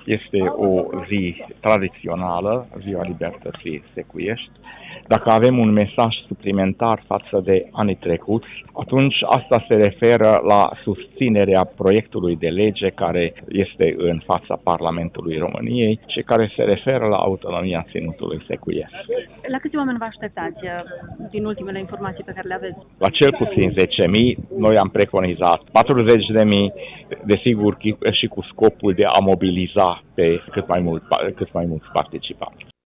este o zi tradițională, Ziua Libertății Secuiești. Dacă avem un mesaj suplimentar față de anii trecuți, atunci asta se referă la susținerea proiectului de lege care este în fața Parlamentului României și care se referă la autonomia Ținutului Secuiesc. La câți oameni vă așteptați din ultimele informații pe care le aveți? La cel puțin 10.000, noi am preconizat 40.000, desigur și cu scopul de a mobiliza pe cât mai mulți participanți.